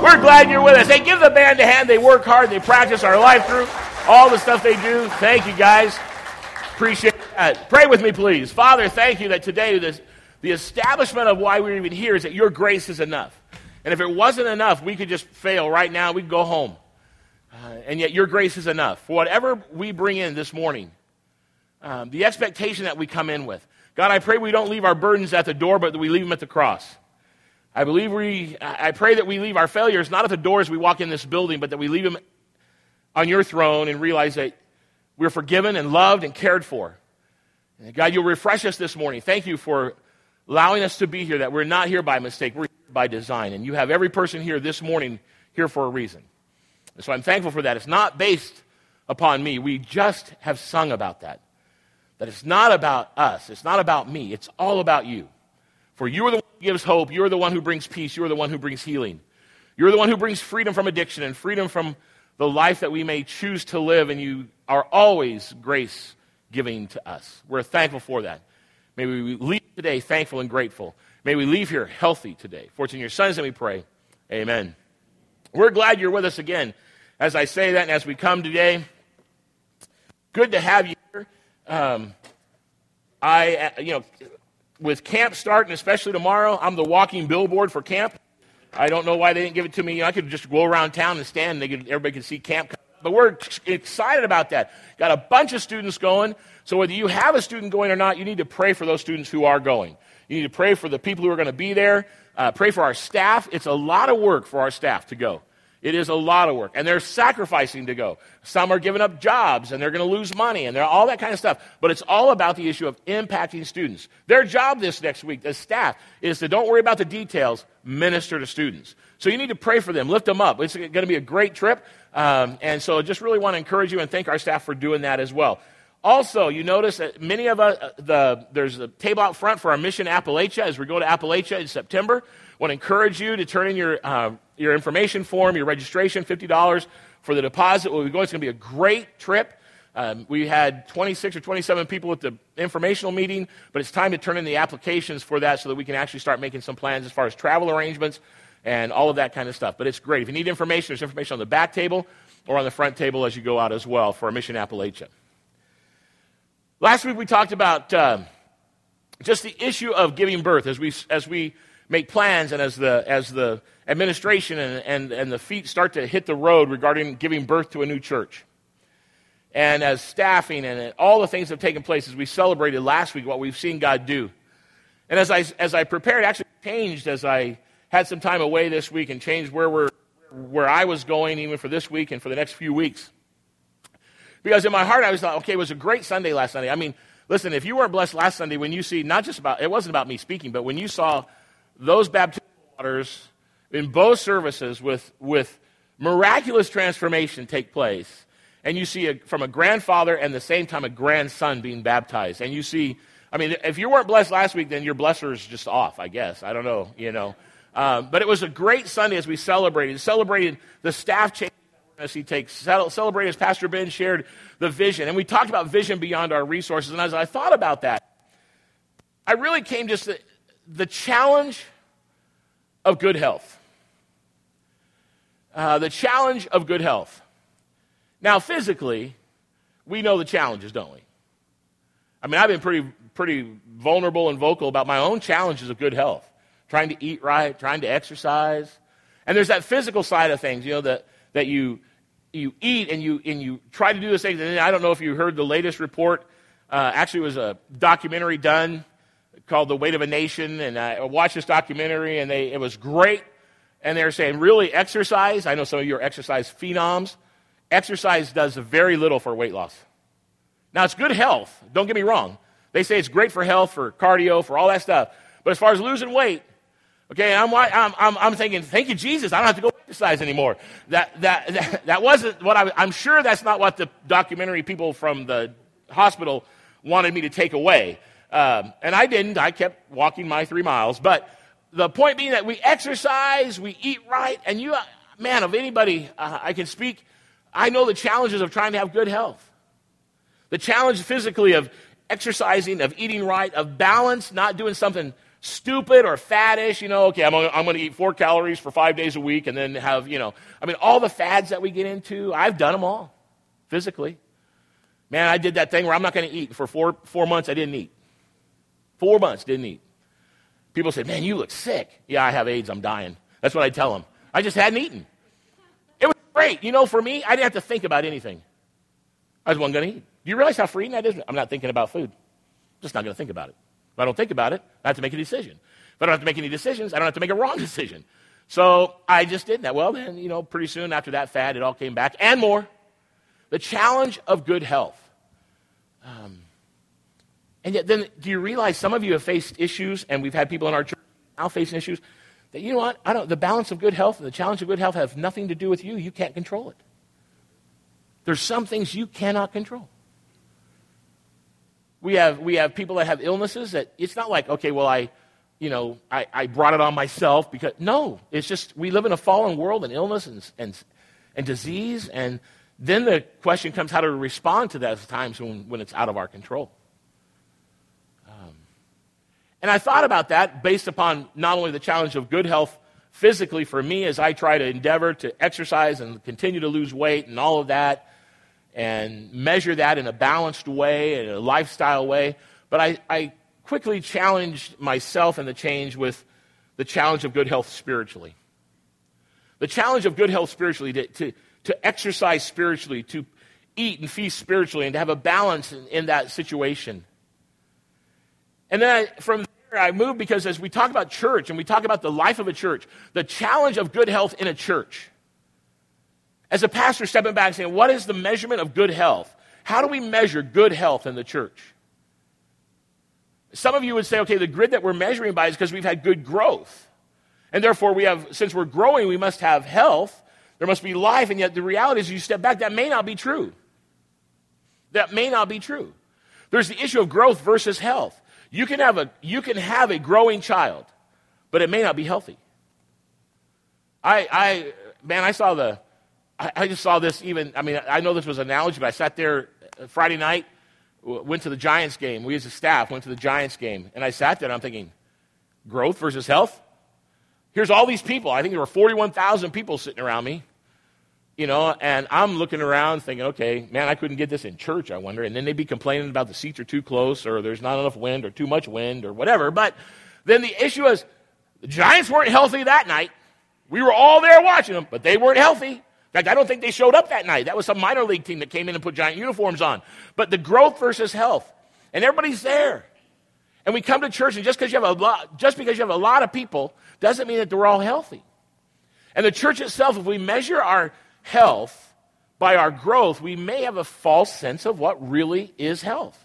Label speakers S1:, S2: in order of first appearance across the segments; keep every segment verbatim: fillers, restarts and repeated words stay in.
S1: We're glad you're with us. Hey, give the band a hand. They work hard. They practice our life through all the stuff they do. Thank you, guys. Appreciate that. Pray with me, please. Father, thank you that today this, the establishment of why we're even here is that your grace is enough. And if it wasn't enough, we could just fail right now. We could go home. Uh, and yet your grace is enough. For whatever we bring in this morning, um, the expectation that we come in with. God, I pray we don't leave our burdens at the door, but that we leave them at the cross. I believe we, I pray that we leave our failures not at the door as we walk in this building, but that we leave them on your throne and realize that we're forgiven and loved and cared for. And God, you'll refresh us this morning. Thank you for allowing us to be here, that we're not here by mistake, we're here by design. And you have every person here this morning here for a reason. And so I'm thankful for that. It's not based upon me. We just have sung about that. That it's not about us. It's not about me. It's all about you. For you are the one who gives hope. You are the one who brings peace. You are the one who brings healing. You're the one who brings freedom from addiction and freedom from the life that we may choose to live, and you are always grace giving to us. We're thankful for that. May we leave today thankful and grateful. May we leave here healthy today. For it's in your Son's name we pray. Amen. We're glad you're with us again. As I say that and as we come today, good to have you here. Um, I, you know, with camp starting, especially tomorrow, I'm the walking billboard for camp. I don't know why they didn't give it to me. I could just go around town and stand, and they could, everybody could see camp. But we're excited about that. Got a bunch of students going. So whether you have a student going or not, you need to pray for those students who are going. You need to pray for the people who are going to be there. Uh, pray for our staff. It's a lot of work for our staff to go. It is a lot of work, and they're sacrificing to go. Some are giving up jobs, and they're going to lose money, and they're all that kind of stuff. But it's all about the issue of impacting students. Their job this next week as staff is to don't worry about the details, minister to students. So you need to pray for them, lift them up. It's going to be a great trip, um, and so I just really want to encourage you and thank our staff for doing that as well. Also, you notice that many of us, the, there's a table out front for our Mission Appalachia as we go to Appalachia in September. I want to encourage you to turn in your uh, your information form, your registration, fifty dollars for the deposit. We'll be going. It's going to be a great trip. Um, we had twenty-six or twenty-seven people at the informational meeting, but it's time to turn in the applications for that so that we can actually start making some plans as far as travel arrangements and all of that kind of stuff. But it's great. If you need information, there's information on the back table or on the front table as you go out as well for our Mission Appalachia. Last week we talked about uh, just the issue of giving birth as we as we make plans and as the as the administration and, and, and the feet start to hit the road regarding giving birth to a new church. And as staffing and all the things that have taken place as we celebrated last week what we've seen God do. And as I as I prepared, actually changed as I had some time away this week and changed where we're where I was going even for this week and for the next few weeks. Because in my heart I was like, okay, it was a great Sunday last Sunday. I mean, listen, if you weren't blessed last Sunday when you see, not just about, it wasn't about me speaking, but when you saw those baptismal waters in both services with, with miraculous transformation take place, and you see a, from a grandfather and at the same time a grandson being baptized, and you see, I mean, if you weren't blessed last week, then your blesser is just off, I guess. I don't know, you know. Um, but it was a great Sunday as we celebrated. Celebrated the staff change as he takes, celebrated as Pastor Ben shared the vision. And we talked about vision beyond our resources. And as I thought about that, I really came just to the challenge of good health. Uh, the challenge of good health. Now, physically, we know the challenges, don't we? I mean, I've been pretty pretty vulnerable and vocal about my own challenges of good health. Trying to eat right, trying to exercise. And there's that physical side of things, you know, that, that you you eat and you and you try to do those things. And I don't know if you heard the latest report. Uh, actually, it was a documentary done called The Weight of a Nation. And I watched this documentary, and they it was great. And they were saying, really, exercise. I know some of you are exercise phenoms. Exercise does very little for weight loss. Now, it's good health. Don't get me wrong. They say it's great for health, for cardio, for all that stuff. But as far as losing weight, okay, I'm I'm I'm, I'm thinking, thank you, Jesus. I don't have to go exercise anymore. That that that, that wasn't what I. I'm sure that's not what the documentary people from the hospital wanted me to take away. Um, and I didn't. I kept walking my three miles. But the point being that we exercise, we eat right, and you, man, of anybody uh, I can speak, I know the challenges of trying to have good health. The challenge physically of exercising, of eating right, of balance, not doing something stupid or faddish, you know, okay, I'm gonna, I'm going to eat four calories for five days a week and then have, you know, I mean, all the fads that we get into, I've done them all physically. Man, I did that thing where I'm not going to eat. For four, four months, I didn't eat. Four months, didn't eat. People say, man, you look sick. Yeah, I have AIDS, I'm dying. That's what I tell them. I just hadn't eaten. It was great. You know, for me, I didn't have to think about anything. I just wasn't going to eat. Do you realize how freeing that is? I'm not thinking about food. I'm just not going to think about it. If I don't think about it, I have to make a decision. If I don't have to make any decisions, I don't have to make a wrong decision. So I just did that. Well, then, you know, pretty soon after that fad, it all came back and more. The challenge of good health. Um, and yet then, do you realize some of you have faced issues, and we've had people in our church now facing issues, that, you know what, I don't, the balance of good health and the challenge of good health have nothing to do with you. You can't control it. There's some things you cannot control. We have we have people that have illnesses that it's not like, okay, well, I, you know, I, I brought it on myself because, no, it's just we live in a fallen world and illness and, and, and disease, and then the question comes how to respond to those times when, when it's out of our control. Um, and I thought about that based upon not only the challenge of good health physically for me as I try to endeavor to exercise and continue to lose weight and all of that, and measure that in a balanced way, in a lifestyle way. But I, I quickly challenged myself and the change with the challenge of good health spiritually. The challenge of good health spiritually, to, to, to exercise spiritually, to eat and feast spiritually, and to have a balance in, in that situation. And then I, from there I moved, because as we talk about church and we talk about the life of a church, the challenge of good health in a church, as a pastor stepping back and saying, what is the measurement of good health? How do we measure good health in the church? Some of you would say, okay, the grid that we're measuring by is because we've had good growth. And therefore, we have, since we're growing, we must have health. There must be life. And yet the reality is, you step back, that may not be true. That may not be true. There's the issue of growth versus health. You can have a, you can have a growing child, but it may not be healthy. I, I man, I saw the... I just saw this even, I mean, I know this was an analogy, but I sat there Friday night, went to the Giants game. We as a staff went to the Giants game. And I sat there and I'm thinking, growth versus health? Here's all these people. I think there were forty-one thousand people sitting around me, you know, and I'm looking around thinking, okay, man, I couldn't get this in church, I wonder. And then they'd be complaining about the seats are too close, or there's not enough wind, or too much wind, or whatever. But then the issue is, the Giants weren't healthy that night. We were all there watching them, but they weren't healthy. In fact, I don't think they showed up that night. That was some minor league team that came in and put giant uniforms on. But the growth versus health. And everybody's there. And we come to church, and just because you have a lot, just because you have a lot of people doesn't mean that they're all healthy. And the church itself, if we measure our health by our growth, we may have a false sense of what really is health.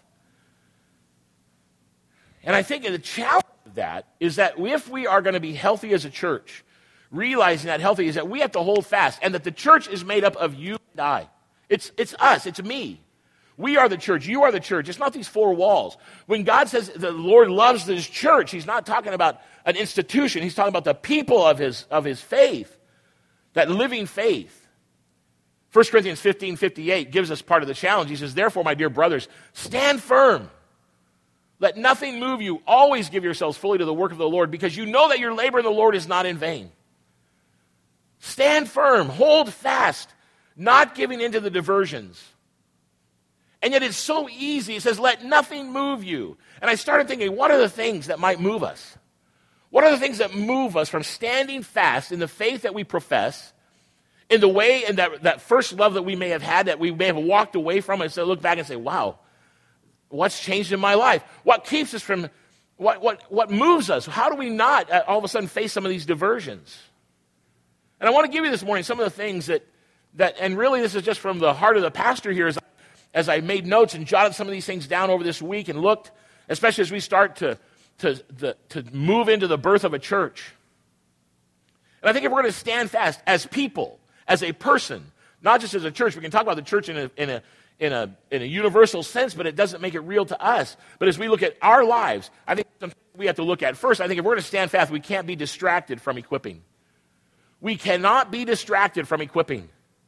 S1: And I think the challenge of that is that if we are going to be healthy as a church, realizing that healthy is that we have to hold fast, and that the church is made up of you and I. It's, it's us. It's me. We are the church. You are the church. It's not these four walls. When God says the Lord loves His church, He's not talking about an institution. He's talking about the people of His, of his faith, that living faith. First Corinthians fifteen fifty-eight gives us part of the challenge. He says, therefore, my dear brothers, stand firm. Let nothing move you. Always give yourselves fully to the work of the Lord, because you know that your labor in the Lord is not in vain. Stand firm, hold fast, not giving into the diversions. And yet it's so easy. It says, let nothing move you. And I started thinking, what are the things that might move us? What are the things that move us from standing fast in the faith that we profess, in the way and that, that first love that we may have had, that we may have walked away from, and so look back and say, wow, what's changed in my life? What keeps us from, what, what, what moves us? How do we not all of a sudden face some of these diversions? And I want to give you this morning some of the things that, that and really this is just from the heart of the pastor here as I, as I made notes and jotted some of these things down over this week and looked, especially as we start to, to, to, to move into the birth of a church. And I think if we're going to stand fast as people, as a person, not just as a church, we can talk about the church in a, in a, in a, in a universal sense, but it doesn't make it real to us. But as we look at our lives, I think something we have to look at. First, I think if we're going to stand fast, we can't be distracted from equipping. We cannot be distracted from equipping.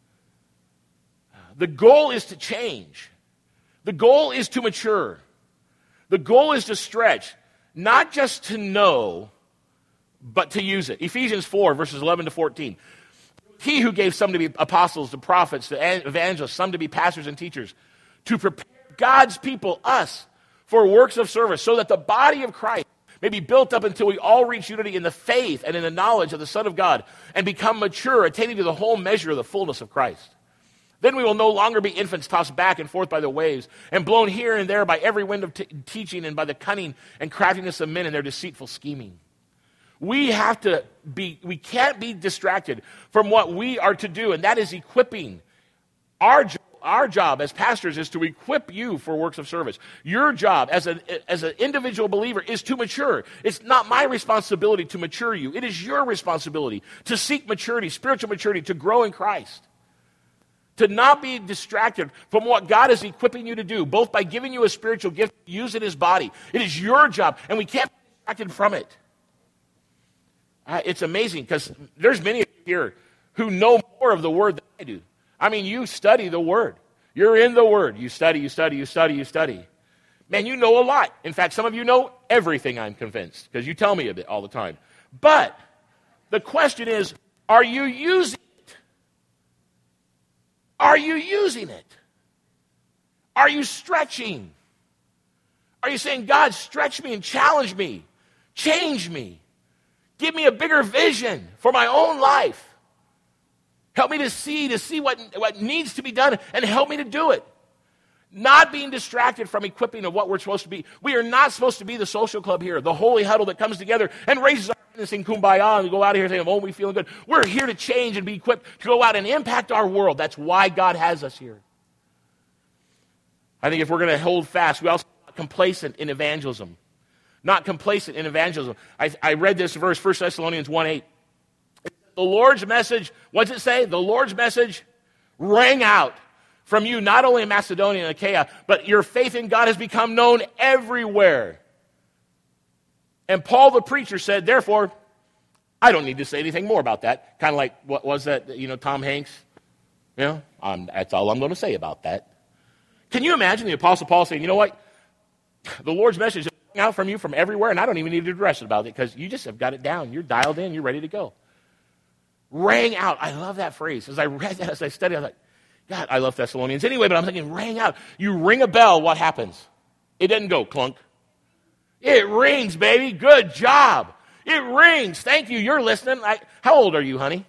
S1: The goal is to change. The goal is to mature. The goal is to stretch. not just to know, but to use it. Ephesians four, verses eleven to fourteen. He who gave some to be apostles, to prophets, to evangelists, some to be pastors and teachers, to prepare God's people, us, for works of service, so that the body of Christ may be built up until we all reach unity in the faith and in the knowledge of the Son of God, and become mature, attaining to the whole measure of the fullness of Christ. Then we will no longer be infants tossed back and forth by the waves, and blown here and there by every wind of t- teaching and by the cunning and craftiness of men and their deceitful scheming. We have to be, we can't be distracted from what we are to do, and that is equipping. Our, our job as pastors is to equip you for works of service. Your job as, a, as an individual believer is to mature. It's not my responsibility to mature you. It is your responsibility to seek maturity, spiritual maturity, to grow in Christ. To not be distracted from what God is equipping you to do, both by giving you a spiritual gift to use in his body. It is your job, and we can't be distracted from it. Uh, it's amazing, because there's many of you here who know more of the Word than I do. I mean, you study the Word. You're in the Word. You study, you study, you study, you study. Man, you know a lot. In fact, some of you know everything, I'm convinced, because you tell me of it all the time. But the question is, are you using it? Are you using it? Are you stretching? Are you saying, God, stretch me and challenge me, change me? Give me a bigger vision for my own life. Help me to see, to see what, what needs to be done, and help me to do it. Not being distracted from equipping of what we're supposed to be. We are not supposed to be the social club here, the holy huddle that comes together and raises our hand and sing kumbaya and go out of here saying, oh, we feeling good. We're here to change and be equipped to go out and impact our world. That's why God has us here. I think if we're going to hold fast, we also are complacent in evangelism. Not complacent in evangelism. I, I read this verse, First Thessalonians one eight. The Lord's message, what's it say? The Lord's message rang out from you, not only in Macedonia and Achaia, but your faith in God has become known everywhere. And Paul the preacher said, therefore, I don't need to say anything more about that. Kind of like, what was that, you know, Tom Hanks? You know, um, that's all I'm going to say about that. Can you imagine the Apostle Paul saying, you know what? The Lord's message out from you from everywhere, and I don't even need to address it about it, because you just have got it down. You're dialed in. You're ready to go. Rang out. I love that phrase. As I read that, as I studied, I was like, God, I love Thessalonians anyway, but I'm thinking, rang out. You ring a bell, what happens? It doesn't go clunk. It rings, baby. Good job. It rings. Thank you. You're listening. I, how old are you, honey?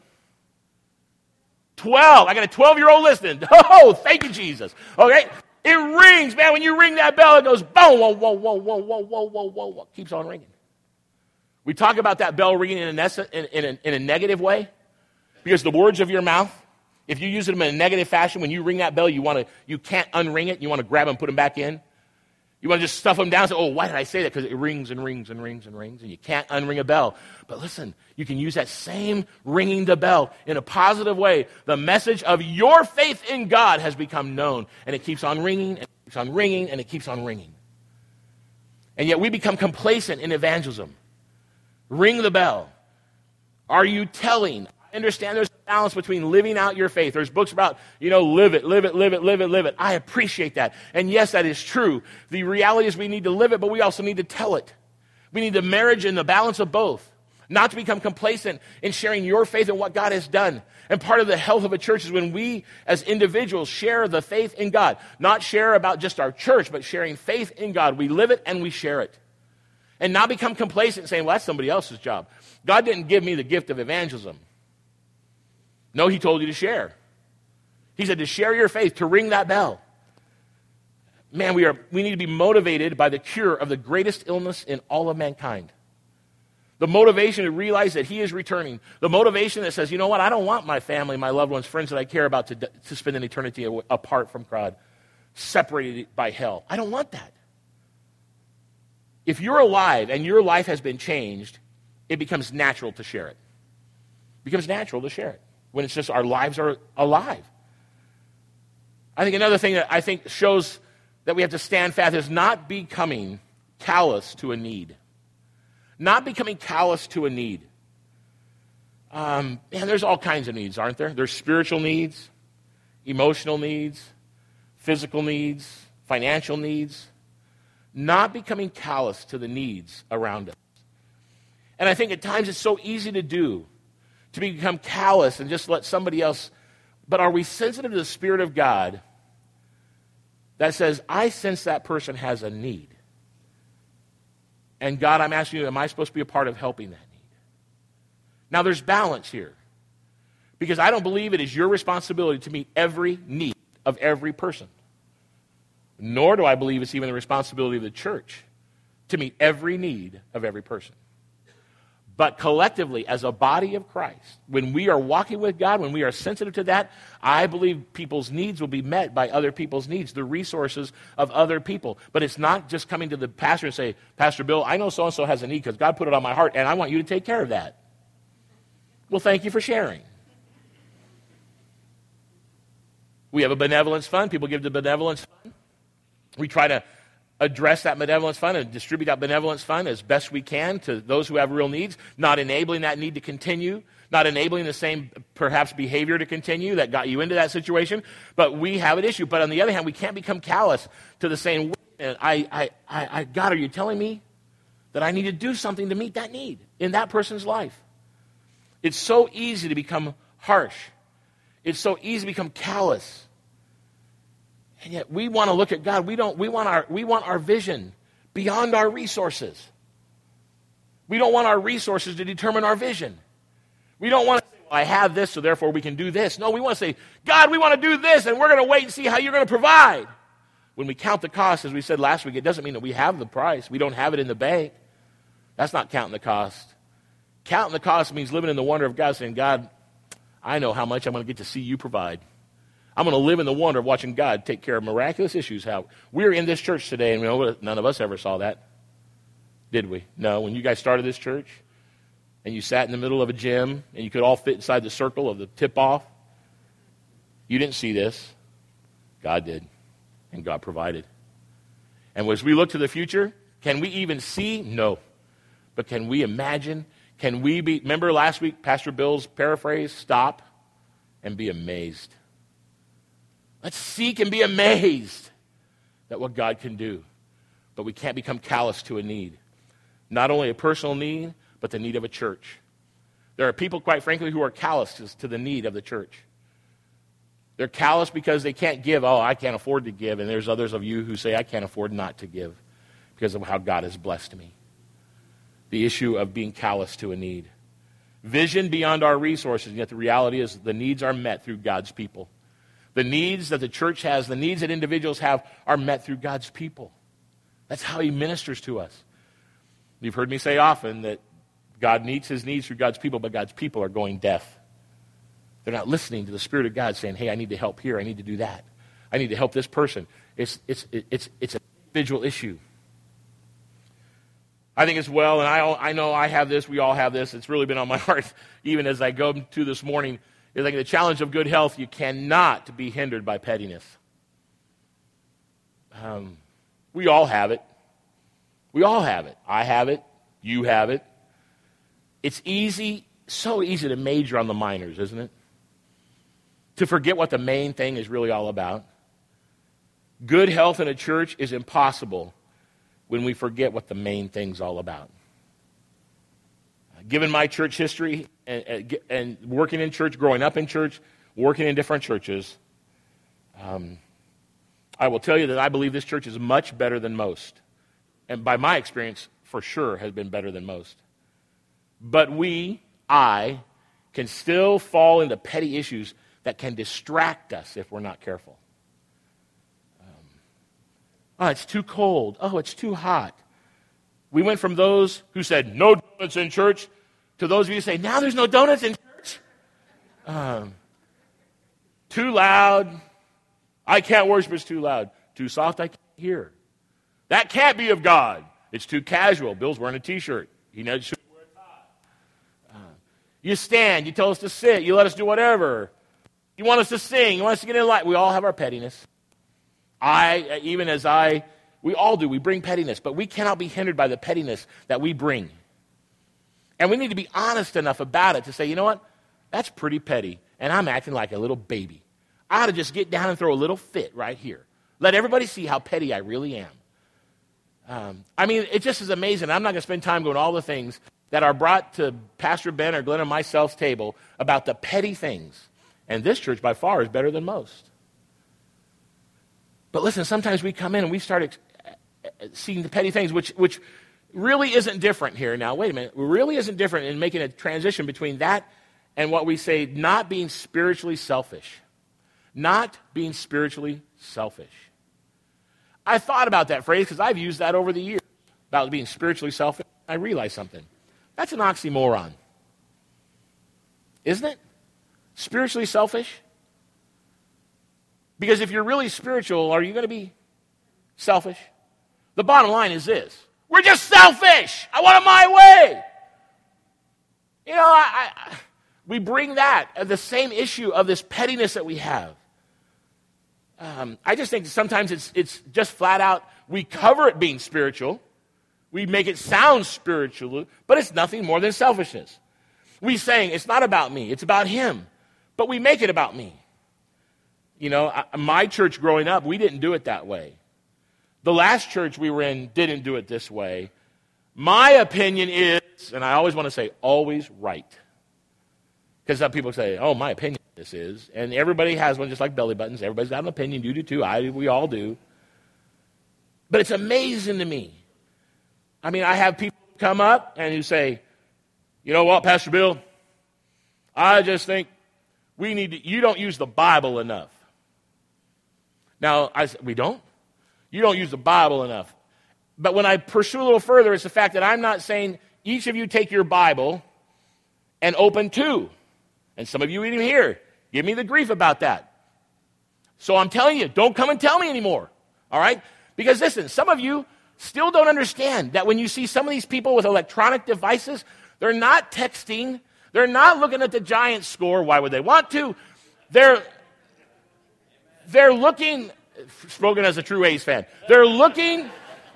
S1: twelve. I got a twelve-year-old listening. Oh, thank you, Jesus. Okay? It rings, man. When you ring that bell, it goes boom, whoa, whoa, whoa, whoa, whoa, whoa, whoa, whoa, whoa. Keeps on ringing. We talk about that bell ringing in a, in, in, a, in a negative way, because the words of your mouth, if you use them in a negative fashion, when you ring that bell, you want to, you can't unring it. You want to grab them and put them back in. You want to just stuff them down and say, oh, why did I say that? Because it rings and rings and rings and rings, and you can't unring a bell. But listen, you can use that same ringing the bell in a positive way. The message of your faith in God has become known, and it keeps on ringing, and it keeps on ringing, and it keeps on ringing. And yet we become complacent in evangelism. Ring the bell. Are you telling? I understand there's a balance between living out your faith. There's books about, you know, live it, live it, live it, live it, live it. I appreciate that. And yes, that is true. The reality is we need to live it, but we also need to tell it. We need the marriage and the balance of both. Not to become complacent in sharing your faith in what God has done. And part of the health of a church is when we as individuals share the faith in God. Not share about just our church, but sharing faith in God. We live it and we share it. And not become complacent saying, well, that's somebody else's job. God didn't give me the gift of evangelism. No, he told you to share. He said to share your faith, to ring that bell. Man, we are we need to be motivated by the cure of the greatest illness in all of mankind. The motivation to realize that he is returning. The motivation that says, you know what, I don't want my family, my loved ones, friends that I care about to, to spend an eternity apart from God, separated by hell. I don't want that. If you're alive and your life has been changed, it becomes natural to share it. It becomes natural to share it when it's just our lives are alive. I think another thing that I think shows that we have to stand fast is not becoming callous to a need. Not becoming callous to a need. Um, man, there's all kinds of needs, aren't there? There's spiritual needs, emotional needs, physical needs, financial needs. not becoming callous to the needs around us. And I think at times it's so easy to do, to become callous and just let somebody else. But are we sensitive to the Spirit of God that says, I sense that person has a need? And God, I'm asking you, am I supposed to be a part of helping that need? Now there's balance here. Because I don't believe it is your responsibility to meet every need of every person. Nor do I believe it's even the responsibility of the church to meet every need of every person. But collectively, as a body of Christ, when we are walking with God, when we are sensitive to that, I believe people's needs will be met by other people's needs, the resources of other people. But it's not just coming to the pastor and say, Pastor Bill, I know so-and-so has a need because God put it on my heart, and I want you to take care of that. Well, thank you for sharing. We have a benevolence fund. People give to the benevolence fund. We try to address that benevolence fund and distribute that benevolence fund as best we can to those who have real needs, not enabling that need to continue, not enabling the same perhaps behavior to continue that got you into that situation, but we have an issue. But on the other hand, we can't become callous to the saying, I, I, I, I, God, are you telling me that I need to do something to meet that need in that person's life? It's so easy to become harsh. It's so easy to become callous. And yet we want to look at God. We don't. We want our. We want our vision beyond our resources. We don't want our resources to determine our vision. We don't want to say, well, I have this, so therefore we can do this. No, we want to say, God, we want to do this, and we're going to wait and see how you're going to provide. When we count the cost, as we said last week, it doesn't mean that we have the price. We don't have it in the bank. That's not counting the cost. Counting the cost means living in the wonder of God, saying, God, I know how much I'm going to get to see you provide. I'm going to live in the wonder of watching God take care of miraculous issues. How we're in this church today, and we know none of us ever saw that, did we? No. When you guys started this church, and you sat in the middle of a gym, and you could all fit inside the circle of the tip-off, you didn't see this. God did, and God provided. And as we look to the future, can we even see? No. But can we imagine? Can we be, remember last week, Pastor Bill's paraphrase, stop and be amazed. Let's seek and be amazed at what God can do. But we can't become callous to a need. Not only a personal need, but the need of a church. There are people, quite frankly, who are callous to the need of the church. They're callous because they can't give. Oh, I can't afford to give. And there's others of you who say, I can't afford not to give because of how God has blessed me. The issue of being callous to a need. Vision beyond our resources, and yet the reality is the needs are met through God's people. The needs that the church has, the needs that individuals have, are met through God's people. That's how he ministers to us. You've heard me say often that God meets his needs through God's people, but God's people are going deaf. They're not listening to the Spirit of God saying, hey, I need to help here, I need to do that. I need to help this person. It's, it's, it's, it's an individual issue. I think as well, and I, I know I have this, we all have this, it's really been on my heart, even as I go to this morning, is like the challenge of good health, you cannot be hindered by pettiness. Um, we all have it. We all have it. I have it. You have it. It's easy, so easy to major on the minors, isn't it? To forget what the main thing is really all about. Good health in a church is impossible when we forget what the main thing's all about. Given my church history and, and working in church, growing up in church, working in different churches, um, I will tell you that I believe this church is much better than most. And by my experience, for sure, has been better than most. But we, I, can still fall into petty issues that can distract us if we're not careful. Um, oh, it's too cold. Oh, it's too hot. We went from those who said, no donuts in church, to those of you who say, now there's no donuts in church. Um, too loud. I can't worship, it's too loud. Too soft, I can't hear. That can't be of God. It's too casual. Bill's wearing a T-shirt. He knows should wear a tie. Uh, you stand. You tell us to sit. You let us do whatever. You want us to sing. You want us to get in light. We all have our pettiness. I, even as I... We all do. We bring pettiness, but we cannot be hindered by the pettiness that we bring. And we need to be honest enough about it to say, you know what? That's pretty petty, and I'm acting like a little baby. I ought to just get down and throw a little fit right here. Let everybody see how petty I really am. Um, I mean, it just is amazing. I'm not going to spend time going all the things that are brought to Pastor Ben or Glenn or myself's table about the petty things. And this church, by far, is better than most. But listen, sometimes we come in and we start ex- seeing the petty things, which, which really isn't different here. Now, wait a minute. It really isn't different in making a transition between that and what we say, not being spiritually selfish. Not being spiritually selfish. I thought about that phrase because I've used that over the years, about being spiritually selfish. I realized something. That's an oxymoron. Isn't it? Spiritually selfish? Because if you're really spiritual, are you going to be selfish? The bottom line is this. We're just selfish. I want it my way. You know, I, I, we bring that, uh, the same issue of this pettiness that we have. Um, I just think sometimes it's it's just flat out, we cover it being spiritual. We make it sound spiritual, but it's nothing more than selfishness. We saying, it's not about me, it's about him. But we make it about me. You know, I, my church growing up, we didn't do it that way. The last church we were in didn't do it this way. My opinion is, and I always want to say, always right. Because some people say, oh, my opinion this is. And everybody has one, just like belly buttons. Everybody's got an opinion. You do too. I do. We all do. But it's amazing to me. I mean, I have people come up and who say, you know what, Pastor Bill, I just think we need to, you don't use the Bible enough. Now, I said, we don't? You don't use the Bible enough. But when I pursue a little further, it's the fact that I'm not saying each of you take your Bible and open two. And some of you even here, give me the grief about that. So I'm telling you, don't come and tell me anymore. All right? Because listen, some of you still don't understand that when you see some of these people with electronic devices, they're not texting. They're not looking at the Giants score. Why would they want to? They're, they're looking, spoken as a true A's fan, they're looking,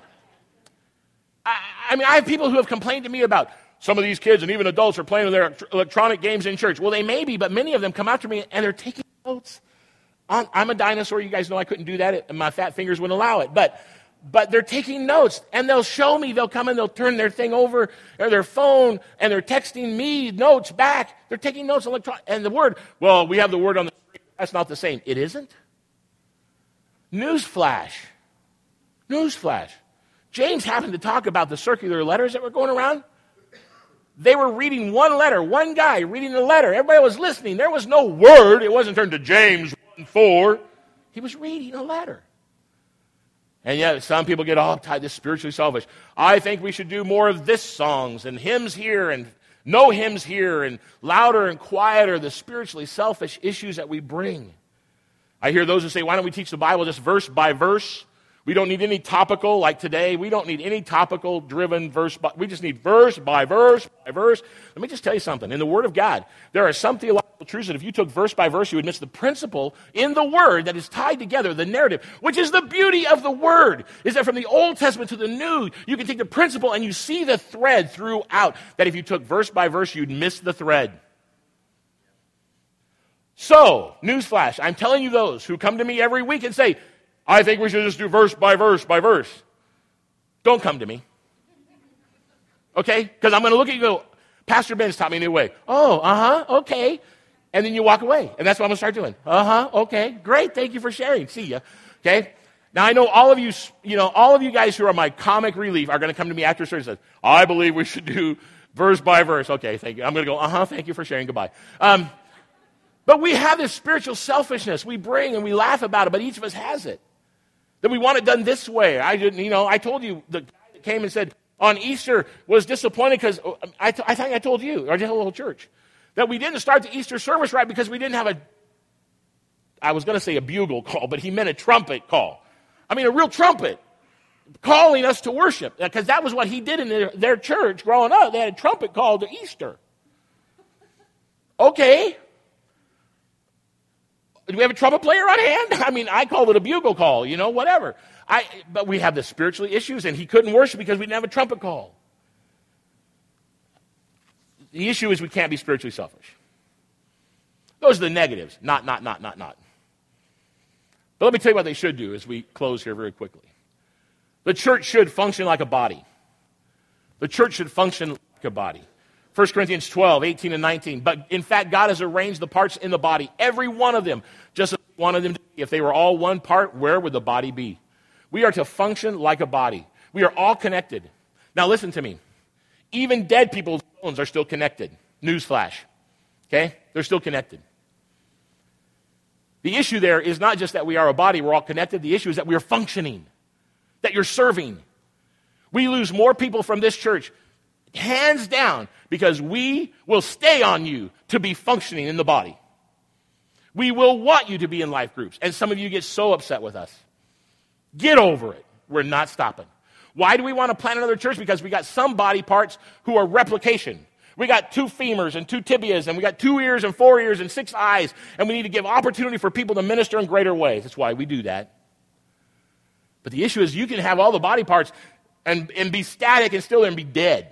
S1: I, I mean, I have people who have complained to me about some of these kids and even adults are playing with their electronic games in church. Well, they may be, but many of them come after me and they're taking notes. I'm, I'm a dinosaur. You guys know I couldn't do that, and my fat fingers wouldn't allow it. But but they're taking notes, and they'll show me. They'll come and they'll turn their thing over, or their phone, and they're texting me notes back. They're taking notes electronic. And the word, well, we have the word on the screen. That's not the same. It isn't. Newsflash. Newsflash. James happened to talk about the circular letters that were going around. They were reading one letter, one guy reading the letter. Everybody was listening. There was no word. It wasn't turned to James one four. He was reading a letter. And yet some people get all uptight, this spiritually selfish. I think we should do more of this songs and hymns here and no hymns here and louder and quieter, the spiritually selfish issues that we bring. I hear those who say, why don't we teach the Bible just verse by verse? We don't need any topical like today. We don't need any topical driven verse. By, we just need verse by verse by verse. Let me just tell you something. In the Word of God, there are some theological truths that if you took verse by verse, you would miss the principle in the Word that is tied together, the narrative, which is the beauty of the Word, is that from the Old Testament to the New, you can take the principle and you see the thread throughout, that if you took verse by verse, you'd miss the thread. So, newsflash, I'm telling you those who come to me every week and say, I think we should just do verse by verse by verse. Don't come to me. Okay? Because I'm going to look at you and go, Pastor Ben's taught me a new way. Oh, uh-huh, okay. And then you walk away. And that's what I'm going to start doing. Uh-huh, okay. Great, thank you for sharing. See ya. Okay? Now, I know all of you, you know, all of you guys who are my comic relief are going to come to me after service and say, I believe we should do verse by verse. Okay, thank you. I'm going to go, uh-huh, thank you for sharing. Goodbye. Um, but we have this spiritual selfishness we bring and we laugh about it, but each of us has it. That we want it done this way. I didn't, you know, I told you, the guy that came and said on Easter was disappointed because, I, th- I think I told you, or just a little church, that we didn't start the Easter service right because we didn't have a, I was going to say a bugle call, but he meant a trumpet call. I mean, a real trumpet calling us to worship, because that was what he did in their, their church growing up. They had a trumpet call to Easter. Okay. Do we have a trumpet player on hand? I mean, I called it a bugle call, you know, whatever. I, but we have the spiritually issues, and he couldn't worship because we didn't have a trumpet call. The issue is we can't be spiritually selfish. Those are the negatives. Not, not, not, not, not. But let me tell you what they should do as we close here very quickly. The church should function like a body. The church should function like a body. First Corinthians twelve, eighteen and nineteen. But in fact, God has arranged the parts in the body, every one of them, just as He wanted them to be. If they were all one part, where would the body be? We are to function like a body. We are all connected. Now listen to me. Even dead people's bones are still connected. Newsflash. Okay? They're still connected. The issue there is not just that we are a body, we're all connected. The issue is that we are functioning, that you're serving. We lose more people from this church, hands down, because we will stay on you to be functioning in the body. We will want you to be in life groups. And some of you get so upset with us. Get over it. We're not stopping. Why do we want to plant another church? Because we got some body parts who are replication. We got two femurs and two tibias, and we got two ears and four ears and six eyes, and we need to give opportunity for people to minister in greater ways. That's why we do that. But the issue is you can have all the body parts and, and be static and still there and be dead.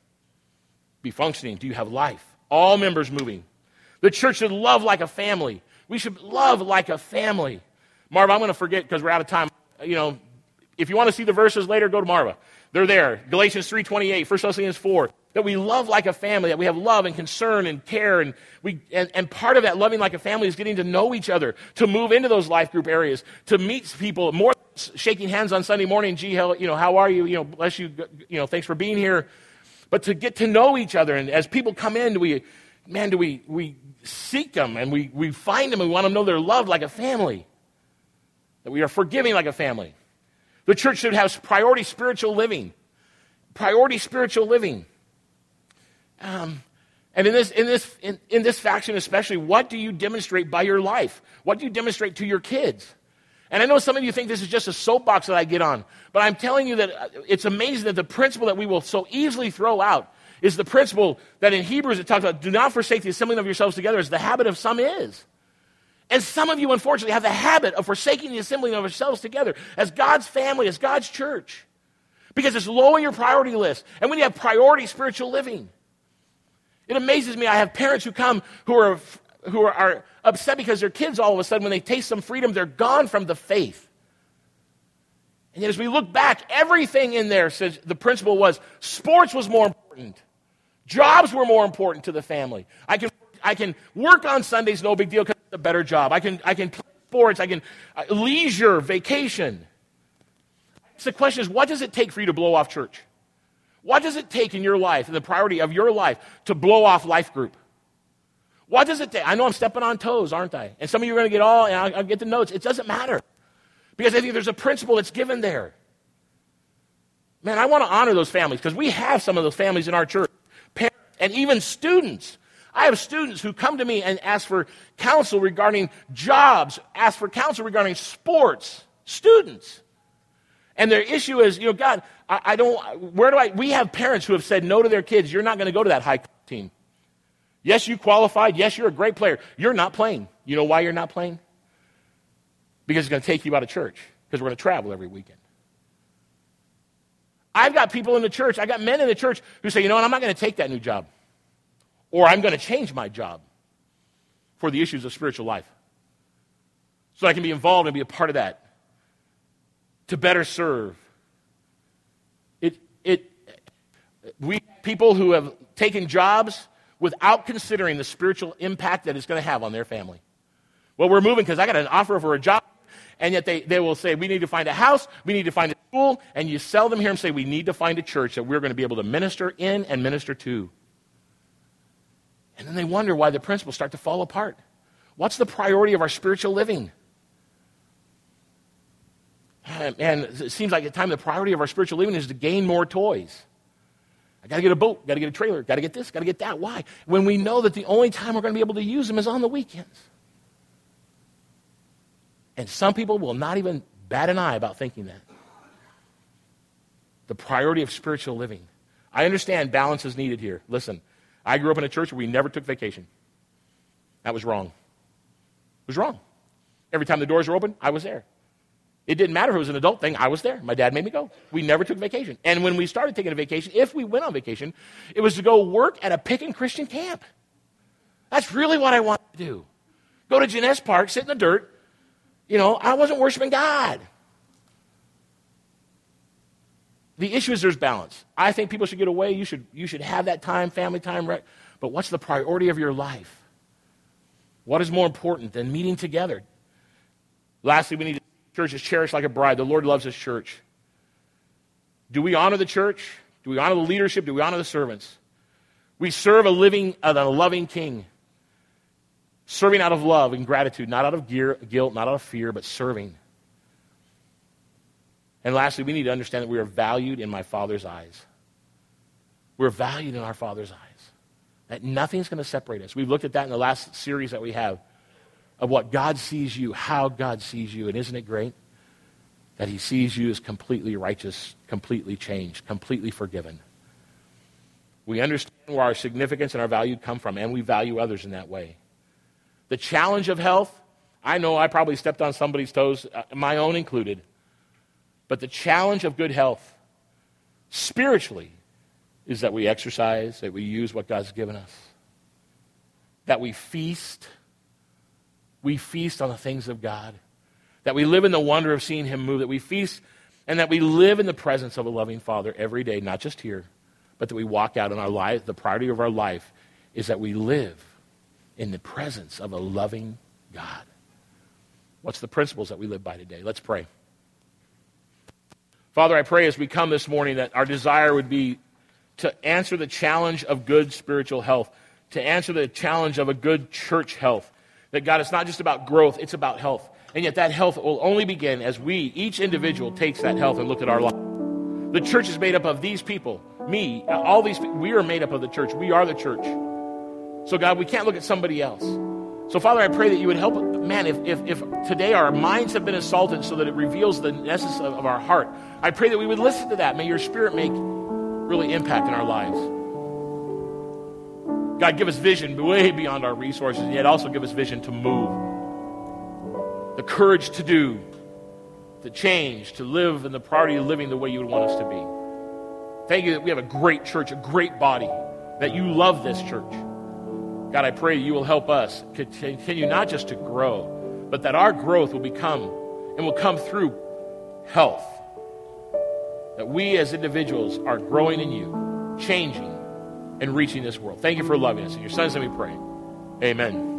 S1: Be functioning. Do you have life? All members moving. The church should love like a family. We should love like a family. Marva, I'm going to forget because we're out of time. You know, if you want to see the verses later, go to Marva. They're there. Galatians three twenty-eight, First Thessalonians four. That we love like a family, that we have love and concern and care. And, we, and, and part of that loving like a family is getting to know each other, to move into those life group areas, to meet people, more than shaking hands on Sunday morning. Gee, how, you know, how are you? You know, bless you. You know, thanks for being here. But to get to know each other. And as people come in, do we, man, do we, we seek them and we, we find them and we want them to know they're loved like a family. That we are forgiving like a family. The church should have priority spiritual living. Priority spiritual living. Um, and in this, in this, in, in this faction especially, what do you demonstrate by your life? What do you demonstrate to your kids? And I know some of you think this is just a soapbox that I get on, but I'm telling you that it's amazing that the principle that we will so easily throw out is the principle that in Hebrews it talks about, do not forsake the assembling of yourselves together, as the habit of some is. And some of you, unfortunately, have the habit of forsaking the assembling of yourselves together as God's family, as God's church, because it's low on your priority list. And when you have priority spiritual living, it amazes me. I have parents who come who are who are, are upset because their kids, all of a sudden, when they taste some freedom, they're gone from the faith. And yet as we look back, everything in there says the principle was sports was more important. Jobs were more important to the family. I can I can work on Sundays, no big deal, because it's a better job. I can I can play sports. I can uh, leisure, vacation. So the question is, what does it take for you to blow off church? What does it take in your life, in the priority of your life, to blow off life group? What does it take? I know I'm stepping on toes, aren't I? And some of you are going to get all, and I'll, I'll get the notes. It doesn't matter. Because I think there's a principle that's given there. Man, I want to honor those families, because we have some of those families in our church. Parents, and even students. I have students who come to me and ask for counsel regarding jobs, ask for counsel regarding sports. Students. And their issue is, you know, God, I, I don't, where do I, we have parents who have said no to their kids. You're not going to go to that high team. Yes, you qualified. Yes, you're a great player. You're not playing. You know why you're not playing? Because it's going to take you out of church, because we're going to travel every weekend. I've got people in the church, I've got men in the church who say, you know what, I'm not going to take that new job. Or I'm going to change my job for the issues of spiritual life. So I can be involved and be a part of that. To better serve. It, it, we people who have taken jobs without considering the spiritual impact that it's going to have on their family. Well, we're moving because I got an offer for a job, and yet they, they will say, we need to find a house, we need to find a school, and you sell them here and say, we need to find a church that we're going to be able to minister in and minister to. And then they wonder why the principles start to fall apart. What's the priority of our spiritual living? And it seems like at the time the priority of our spiritual living is to gain more toys. I got to get a boat, got to get a trailer, got to get this, got to get that. Why? When we know that the only time we're going to be able to use them is on the weekends. And some people will not even bat an eye about thinking that. The priority of spiritual living. I understand balance is needed here. Listen, I grew up in a church where we never took vacation. That was wrong. It was wrong. Every time the doors were open, I was there. It didn't matter if it was an adult thing. I was there. My dad made me go. We never took vacation. And when we started taking a vacation, if we went on vacation, it was to go work at a Picken Christian camp. That's really what I wanted to do. Go to Jeunesse Park, sit in the dirt. You know, I wasn't worshiping God. the issue is there's balance. I think people should get away. You should, you should have that time, family time. Right? But what's the priority of your life? What is more important than meeting together? Lastly, we need the church is cherished like a bride. The Lord loves his church. Do we honor the church? Do we honor the leadership? Do we honor the servants? We serve a living, a loving king. Serving out of love and gratitude, not out of gear, guilt, not out of fear, but serving. And lastly, we need to understand that we are valued in my Father's eyes. We're valued in our Father's eyes. That nothing's going to separate us. We've looked at that in the last series that we have of what God sees you, how God sees you. And isn't it great that he sees you as completely righteous, completely changed, completely forgiven? We understand where our significance and our value come from, and we value others in that way. The challenge of health, I know I probably stepped on somebody's toes, uh, my own included. But the challenge of good health, spiritually, is that we exercise, that we use what God's given us, that we feast. We feast on the things of God, that we live in the wonder of seeing him move, that we feast, and that we live in the presence of a loving Father every day, not just here, but that we walk out in our life. The priority of our life is that we live in the presence of a loving God. What's the principles that we live by today? Let's pray. Father, I pray as we come this morning that our desire would be to answer the challenge of good spiritual health, to answer the challenge of a good church health. That God, it's not just about growth, it's about health. And yet that health will only begin as we, each individual, takes that health and look at our life. The church is made up of these people, me, all these people. We are made up of the church. We are the church. So God, we can't look at somebody else. So Father, I pray that you would help, man, if, if, if today our minds have been assaulted so that it reveals the essence of, of our heart, I pray that we would listen to that. May your Spirit make really impact in our lives. God, give us vision way beyond our resources, and yet also give us vision to move. The courage to do, to change, to live in the priority of living the way you would want us to be. Thank you that we have a great church, a great body, that you love this church. God, I pray you will help us continue not just to grow, but that our growth will become and will come through health. That we as individuals are growing in you, changing, and reaching this world. Thank you for loving us. In your son's name we pray. Amen.